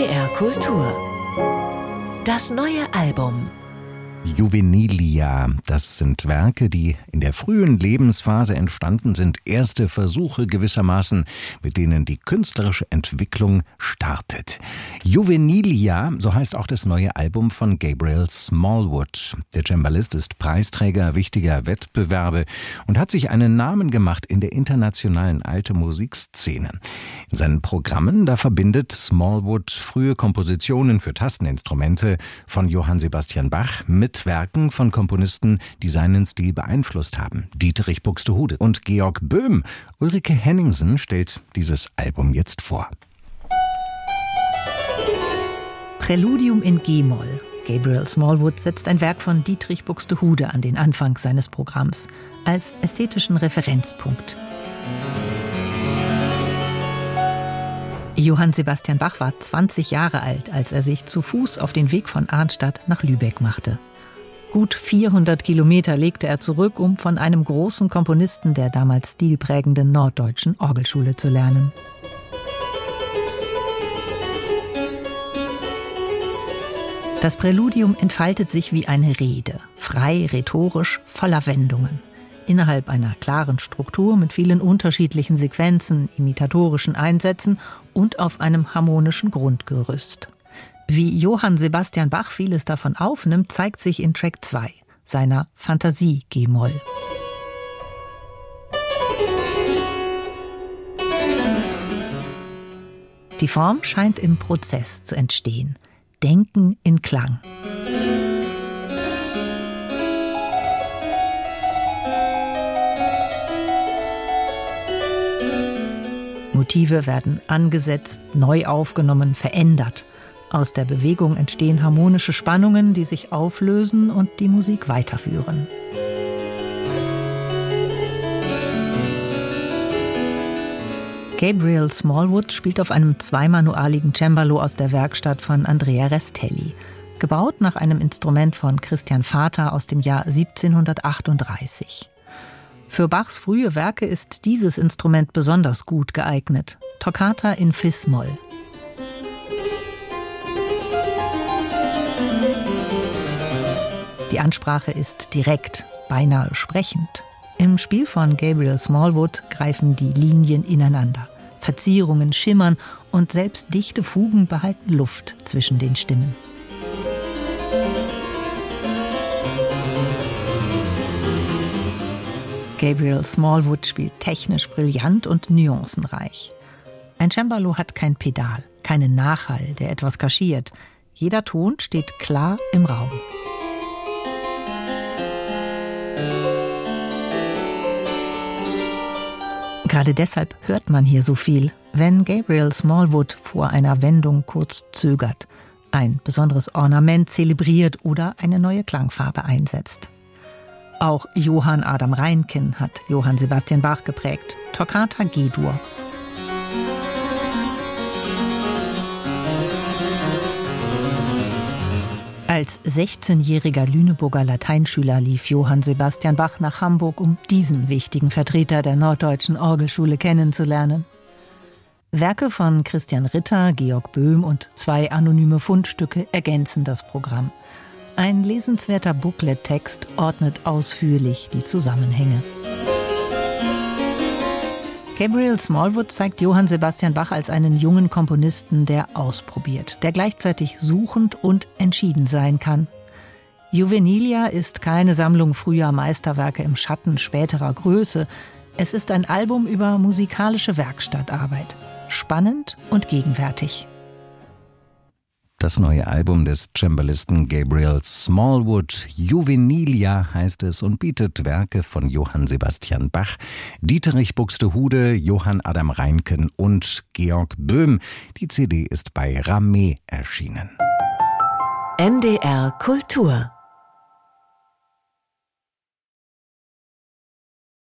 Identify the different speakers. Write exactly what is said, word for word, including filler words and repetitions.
Speaker 1: N D R Kultur. Das neue Album.
Speaker 2: Juvenilia, das sind Werke, die in der frühen Lebensphase entstanden sind, erste Versuche gewissermaßen, mit denen die künstlerische Entwicklung startet. Juvenilia, so heißt auch das neue Album von Gabriel Smallwood. Der Cembalist ist Preisträger wichtiger Wettbewerbe und hat sich einen Namen gemacht in der internationalen alte Musikszene. In seinen Programmen, da verbindet Smallwood frühe Kompositionen für Tasteninstrumente von Johann Sebastian Bach mit Werken von Komponisten, die seinen Stil beeinflusst haben. Dietrich Buxtehude und Georg Böhm. Ulrike Henningsen stellt dieses Album jetzt vor.
Speaker 3: Präludium in G-Moll. Gabriel Smallwood setzt ein Werk von Dietrich Buxtehude an den Anfang seines Programms als ästhetischen Referenzpunkt. Johann Sebastian Bach war zwanzig Jahre alt, als er sich zu Fuß auf den Weg von Arnstadt nach Lübeck machte. Gut vierhundert Kilometer legte er zurück, um von einem großen Komponisten der damals stilprägenden Norddeutschen Orgelschule zu lernen. Das Präludium entfaltet sich wie eine Rede, frei, rhetorisch, voller Wendungen. Innerhalb einer klaren Struktur mit vielen unterschiedlichen Sequenzen, imitatorischen Einsätzen und auf einem harmonischen Grundgerüst. Wie Johann Sebastian Bach vieles davon aufnimmt, zeigt sich in Track zwei, seiner Fantasie G-Moll. Die Form scheint im Prozess zu entstehen. Denken in Klang. Motive werden angesetzt, neu aufgenommen, verändert. Aus der Bewegung entstehen harmonische Spannungen, die sich auflösen und die Musik weiterführen. Gabriel Smallwood spielt auf einem zweimanualigen Cembalo aus der Werkstatt von Andrea Restelli, gebaut nach einem Instrument von Christian Vater aus dem Jahr siebzehnhundertachtunddreißig. Für Bachs frühe Werke ist dieses Instrument besonders gut geeignet. Toccata in Fis-Moll. Die Ansprache ist direkt, beinahe sprechend. Im Spiel von Gabriel Smallwood greifen die Linien ineinander. Verzierungen schimmern und selbst dichte Fugen behalten Luft zwischen den Stimmen. Gabriel Smallwood spielt technisch brillant und nuancenreich. Ein Cembalo hat kein Pedal, keinen Nachhall, der etwas kaschiert. Jeder Ton steht klar im Raum. Gerade deshalb hört man hier so viel, wenn Gabriel Smallwood vor einer Wendung kurz zögert, ein besonderes Ornament zelebriert oder eine neue Klangfarbe einsetzt. Auch Johann Adam Reinken hat Johann Sebastian Bach geprägt. Toccata G-Dur. Als sechzehnjähriger Lüneburger Lateinschüler lief Johann Sebastian Bach nach Hamburg, um diesen wichtigen Vertreter der Norddeutschen Orgelschule kennenzulernen. Werke von Christian Ritter, Georg Böhm und zwei anonyme Fundstücke ergänzen das Programm. Ein lesenswerter Booklet-Text ordnet ausführlich die Zusammenhänge. Gabriel Smallwood zeigt Johann Sebastian Bach als einen jungen Komponisten, der ausprobiert, der gleichzeitig suchend und entschieden sein kann. Juvenilia ist keine Sammlung früher Meisterwerke im Schatten späterer Größe. Es ist ein Album über musikalische Werkstattarbeit. Spannend und gegenwärtig.
Speaker 2: Das neue Album des Cembalisten Gabriel Smallwood, Juvenilia heißt es, und bietet Werke von Johann Sebastian Bach, Dietrich Buxtehude, Johann Adam Reinken und Georg Böhm. Die C D ist bei Ramé erschienen.
Speaker 1: N D R Kultur.